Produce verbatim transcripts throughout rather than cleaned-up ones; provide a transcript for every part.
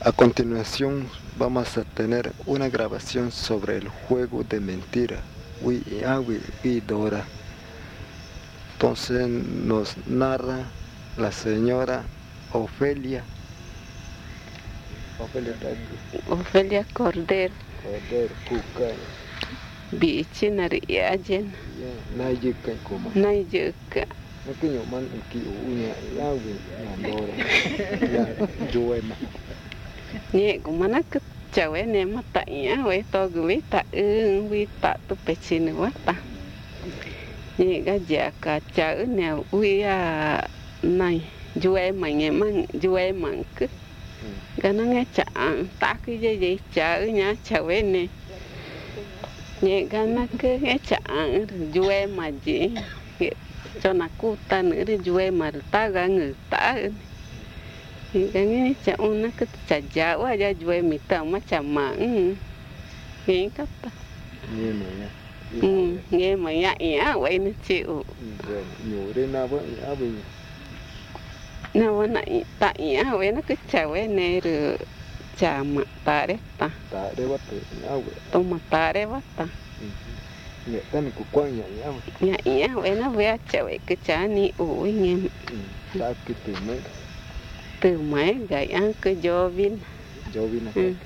A continuación vamos a tener una grabación sobre el juego de mentira. Wi Awi y Dora. Entonces nos narra la señora Ofelia. Ofelia, Ofelia Cordero. Cordero, Cucay. Bichi nariyajen. Nayika como. Nayuka. Nakinyo man iki unya Awi ya Dora. Ya Joema. Nhẹ của mà nó cứ chào em em mà tại á vậy to gửi tạ ương vi tạ tu bê chi nữa ta nhẹ cái giả cả chở nào uy à này du em mà nghe mang du em mà cứ cái nó nghe chả ta cái gì gì chở nhá chào em nè nhẹ cái nó cứ nghe chả du em mà gì cho nó cú ta nữa đi du em mà ta ra người ta cái này cháu nó cứ chả giáo aja jual mita macam mana, ini kata. Nghe mà nha. Hmm, nghe mà nhạy nhá, vậy nó chịu. Nhủ đến nào vậy, áo bình. Nào nãy tại nhá, vậy nó cứ chào vậy nè rồi chả mà ta đấy ta. Ta đấy bắt tự áo vậy. Tôi mà ta đấy bắt ta. Nhẹ tan của quang nhảy nhá. Nhạy nhá, vậy nó về chào vậy cứ chả ni ủi nghe. Ta cứ từ mấy. Từ máy gậy ăn cứ Jovin. Jovin à? Ừ.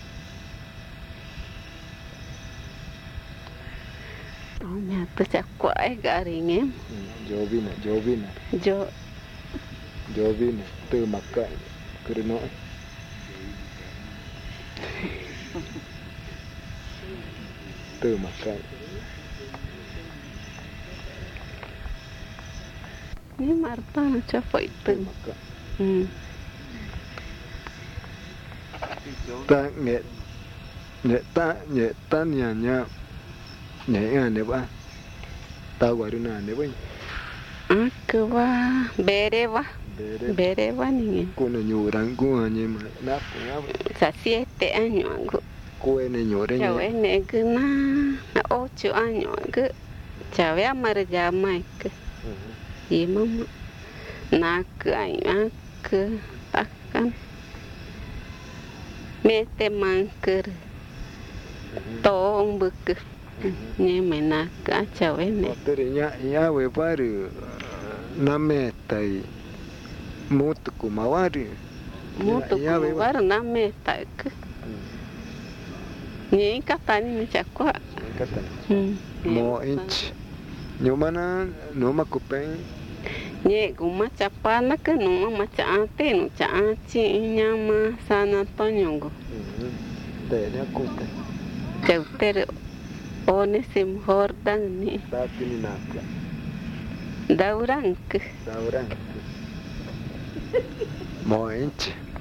Tôi nhà tôi chắc quái gà rì nghe. Jovin à, Jovin à. Jo. Jovin à, từ mặt cậy, cứ nói. Từ mặt cậy. Nhưng mà ta nó cho phải từ mặt cậy. Ừ. Ta nghệ nghệ ta nghệ ta nhà nhà nghệ à nè ba ta gọi được nào nè ba Aku wah bere wah bere wah nih cô này nhiều đắng cô à nhưng mà nắp cũng nắp sa siete años aku cô này nhiều đấy nhỉ cewek nih kena na ocho años aku cewek amarga Mike iya mama nak año aku takkan mete mangker tong bực nhưng mà nạc cả chào em này. Từ nhá nhá về ba rồi năm mẹ tại một của máu à rồi. Một của ba rồi năm mẹ tại cứ. Nhỉ các bạn mình chắc quá. Các bạn. Mo inch. Nhưng mà nó nó mà cụp ấy. Nhỉ cũng mà chắc pa nó cứ nó mà chắc thế nó chắc chị nhà mà San Antonio. Để nó cụp đấy. Chào tê Onesim Hordan ni. Tapi ni nak. Daurang ke. Daurang. Mo inch.